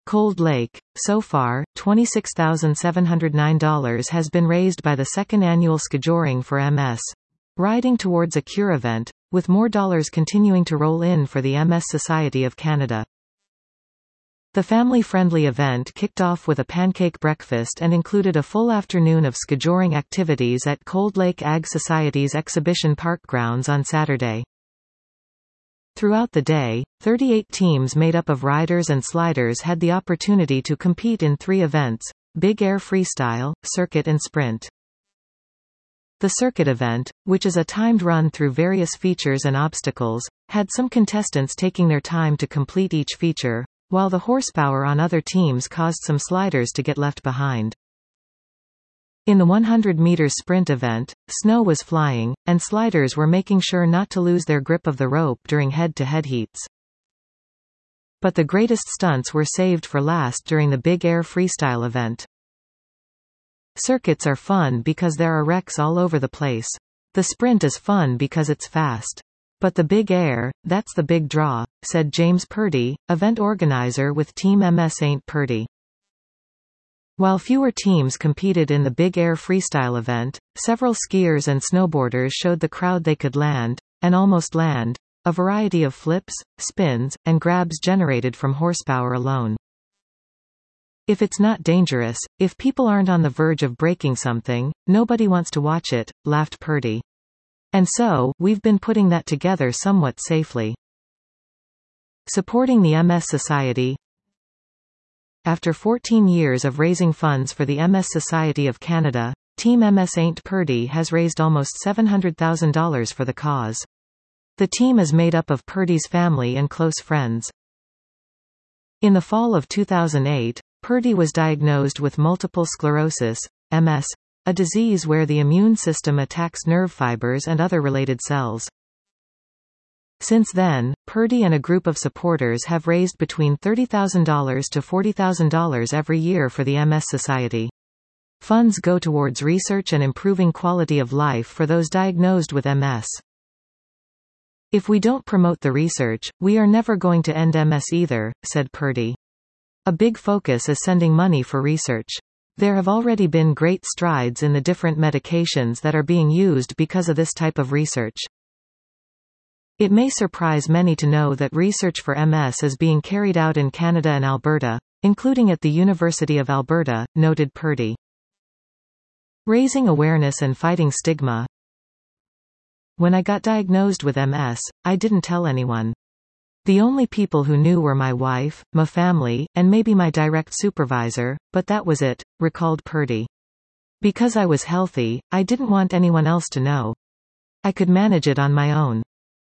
Cold Lake. So far, $26,709 has been raised by the second annual Skijoring for MS. Riding towards a cure event, with more dollars continuing to roll in for the MS Society of Canada. The family-friendly event kicked off with a pancake breakfast and included a full afternoon of skijoring activities at Cold Lake Ag Society's Exhibition Park grounds on Saturday. Throughout the day, 38 teams made up of riders and sliders had the opportunity to compete in 3 events: Big Air Freestyle, Circuit and Sprint. The circuit event, which is a timed run through various features and obstacles, had some contestants taking their time to complete each feature, while the horsepower on other teams caused some sliders to get left behind. In the 100-meter sprint event, snow was flying, and sliders were making sure not to lose their grip of the rope during head-to-head heats. But the greatest stunts were saved for last during the Big Air Freestyle event. Circuits are fun because there are wrecks all over the place. The sprint is fun because it's fast. But the Big Air, that's the big draw, said James Purdy, event organizer with Team MS St. Purdy. While fewer teams competed in the Big Air Freestyle event, several skiers and snowboarders showed the crowd they could land, and almost land, a variety of flips, spins, and grabs generated from horsepower alone. If it's not dangerous, if people aren't on the verge of breaking something, nobody wants to watch it, laughed Purdy. And so, we've been putting that together somewhat safely. Supporting the MS Society. After 14 years of raising funds for the MS Society of Canada, Team MS St. Purdy has raised almost $700,000 for the cause. The team is made up of Purdy's family and close friends. In the fall of 2008, Purdy was diagnosed with multiple sclerosis, MS, a disease where the immune system attacks nerve fibers and other related cells. Since then, Purdy and a group of supporters have raised between $30,000 to $40,000 every year for the MS Society. Funds go towards research and improving quality of life for those diagnosed with MS. If we don't promote the research, we are never going to end MS either, said Purdy. A big focus is sending money for research. There have already been great strides in the different medications that are being used because of this type of research. It may surprise many to know that research for MS is being carried out in Canada and Alberta, including at the University of Alberta, noted Purdy. Raising awareness and fighting stigma. When I got diagnosed with MS, I didn't tell anyone. The only people who knew were my wife, my family, and maybe my direct supervisor, but that was it, recalled Purdy. Because I was healthy, I didn't want anyone else to know. I could manage it on my own.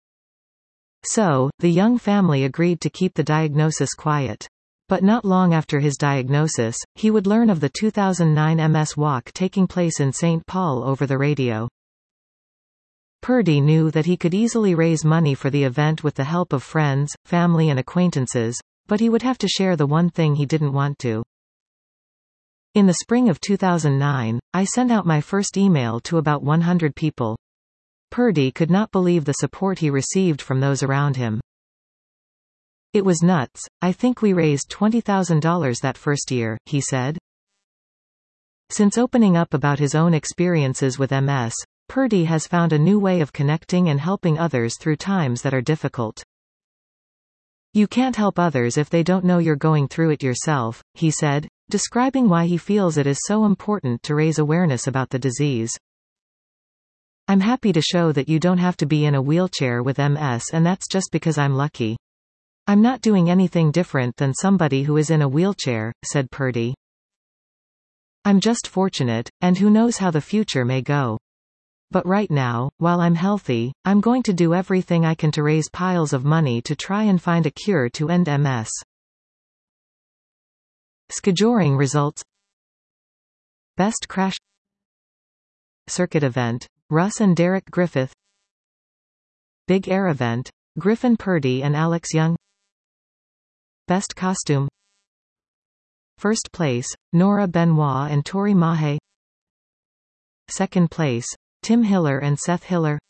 So, the young family agreed to keep the diagnosis quiet. But not long after his diagnosis, he would learn of the 2009 MS Walk taking place in St. Paul over the radio. Purdy knew that he could easily raise money for the event with the help of friends, family and acquaintances, but he would have to share the one thing he didn't want to. In the spring of 2009, I sent out my first email to about 100 people. Purdy could not believe the support he received from those around him. It was nuts. I think we raised $20,000 that first year, he said. Since opening up about his own experiences with MS, Purdy has found a new way of connecting and helping others through times that are difficult. You can't help others if they don't know you're going through it yourself, he said, describing why he feels it is so important to raise awareness about the disease. I'm happy to show that you don't have to be in a wheelchair with MS, and that's just because I'm lucky. I'm not doing anything different than somebody who is in a wheelchair, said Purdy. I'm just fortunate, and who knows how the future may go. But right now, while I'm healthy, I'm going to do everything I can to raise piles of money to try and find a cure to end MS. Skijoring results. Best crash circuit event, Russ and Derek Griffith. Big Air event, Griffin Purdy and Alex Young. Best costume. First place, Nora Benoit and Tori Mahe. Second place, Tim Hiller and Seth Hiller.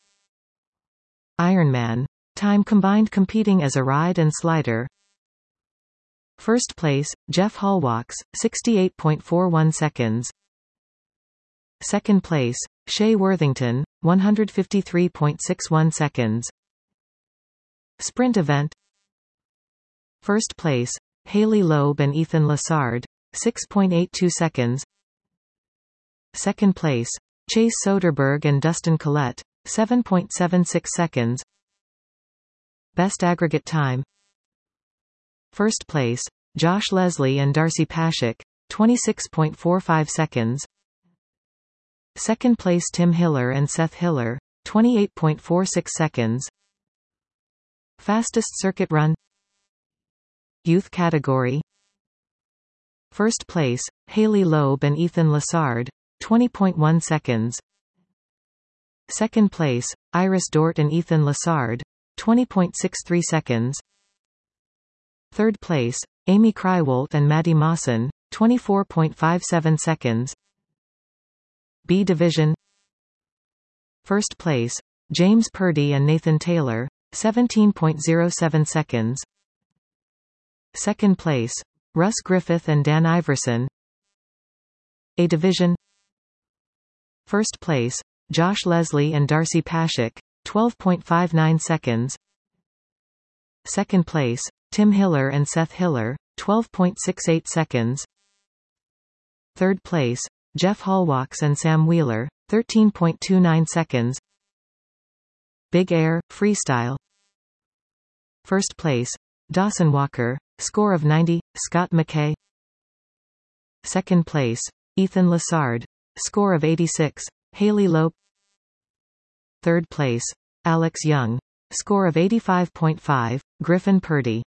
Ironman, time combined competing as a ride and slider. First place, Jeff Hallwalks, 68.41 seconds. Second place, Shea Worthington, 153.61 seconds. Sprint event. First place, Haley Loeb and Ethan Lessard, 6.82 seconds. Second place, Chase Soderberg and Dustin Collette, 7.76 seconds. Best aggregate time. First place, Josh Leslie and Darcy Pashik, 26.45 seconds. Second place, Tim Hiller and Seth Hiller, 28.46 seconds. Fastest circuit run. Youth category. First place, Haley Loeb and Ethan Lessard, 20.1 seconds. Second place, Iris Dort and Ethan Lessard, 20.63 seconds. Third place, Amy Krywalt and Maddie Mawson, 24.57 seconds. B Division. First place, James Purdy and Nathan Taylor, 17.07 seconds. Second place, Russ Griffith and Dan Iverson. A Division. First place, Josh Leslie and Darcy Pashik, 12.59 seconds. Second place, Tim Hiller and Seth Hiller, 12.68 seconds. Third place, Jeff Hallwalks and Sam Wheeler, 13.29 seconds. Big Air, Freestyle. First place, Dawson Walker, score of 90, Scott McKay. Second place, Ethan Lessard, score of 86, Haley Loeb. Third place, Alex Young, score of 85.5, Griffin Purdy.